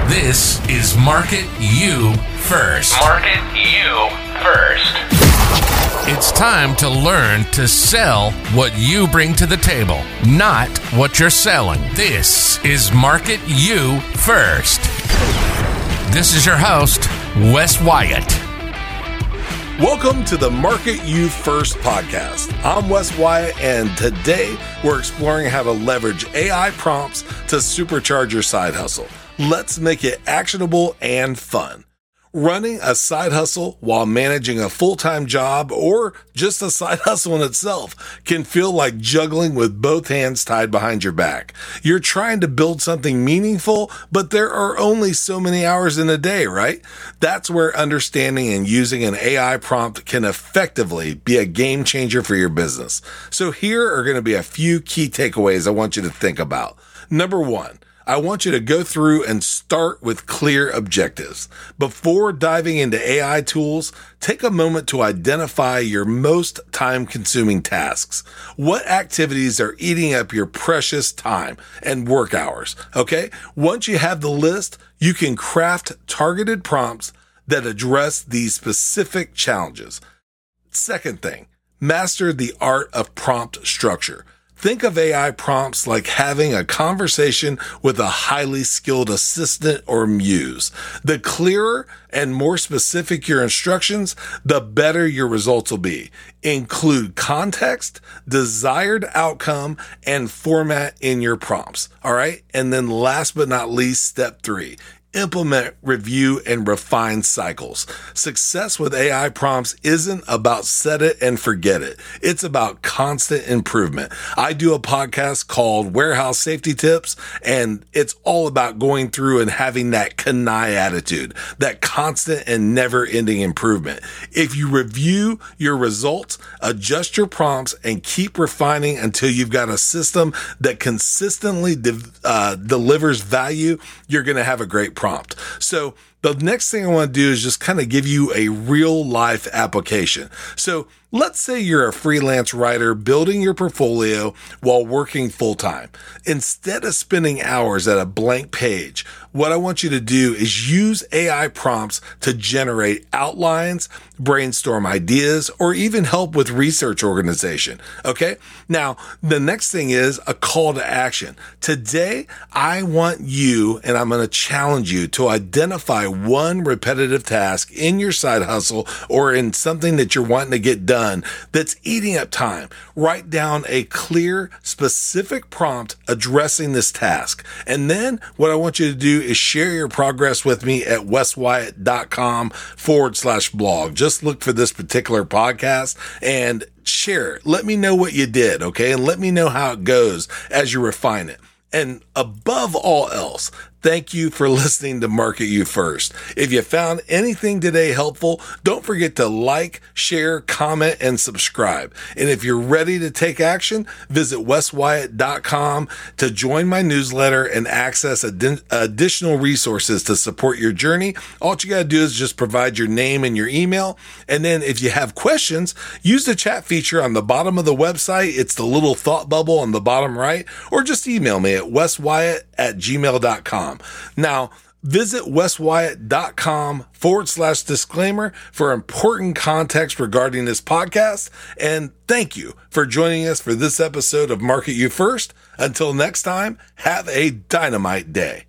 This is Market You First. Market You First. It's time to learn to sell what you bring to the table, not what you're selling. This is Market You First. This is your host, Wes Wyatt. Welcome to the Market You First podcast. I'm Wes Wyatt, and today we're exploring how to leverage AI prompts to supercharge your side hustle. Let's make it actionable and fun. Running a side hustle while managing a full-time job or just a side hustle in itself can feel like juggling with both hands tied behind your back. You're trying to build something meaningful, but there are only so many hours in a day, right? That's where understanding and using an AI prompt can effectively be a game changer for your business. So here are going to be a few key takeaways I want you to think about. Number one, I want you to go through and start with clear objectives. Before diving into AI tools, take a moment to identify your most time-consuming tasks. What activities are eating up your precious time and work hours? Okay? Once you have the list, you can craft targeted prompts that address these specific challenges. Second thing, master the art of prompt structure. Think of AI prompts like having a conversation with a highly skilled assistant or muse. The clearer and more specific your instructions, the better your results will be. Include context, desired outcome, and format in your prompts. All right. And then last but not least, step 3. Implement, review, and refine cycles. Success with AI prompts isn't about set it and forget it. It's about constant improvement. I do a podcast called Warehouse Safety Tips, and it's all about going through and having that Kanai attitude, that constant and never-ending improvement. If you review your results, adjust your prompts, and keep refining until you've got a system that consistently delivers value, you're going to have a great prompt. So the next thing I want to do is just kind of give you a real life application. So let's say you're a freelance writer building your portfolio while working full time. Instead of spending hours at a blank page, what I want you to do is use AI prompts to generate outlines, brainstorm ideas, or even help with research organization. Okay. Now, the next thing is a call to action. Today, I want you, and I'm going to challenge you to identify one repetitive task in your side hustle or in something that you're wanting to get done that's eating up time. Write down a clear, specific prompt addressing this task. And then what I want you to do is share your progress with me at weswyatt.com/blog. Just look for this particular podcast and share it. Let me know what you did, okay? And let me know how it goes as you refine it. And above all else, thank you for listening to Market You First. If you found anything today helpful, don't forget to like, share, comment, and subscribe. And if you're ready to take action, visit weswyatt.com to join my newsletter and access additional resources to support your journey. All you got to do is just provide your name and your email. And then if you have questions, use the chat feature on the bottom of the website. It's the little thought bubble on the bottom right, or just email me at weswyatt@gmail.com. Now, visit weswyatt.com/disclaimer for important context regarding this podcast. And thank you for joining us for this episode of Market You First. Until next time, have a dynamite day.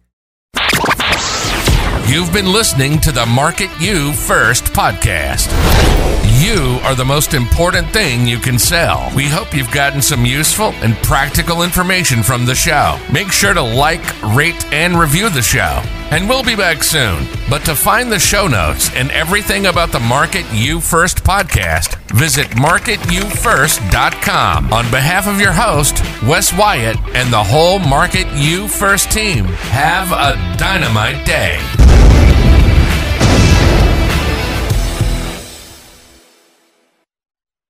You've been listening to the Market You First podcast. You are the most important thing you can sell. We hope you've gotten some useful and practical information from the show. Make sure to like, rate, and review the show. And we'll be back soon. But to find the show notes and everything about the Market You First podcast, visit marketyoufirst.com. On behalf of your host, Wes Wyatt, and the whole Market You First team, have a dynamite day.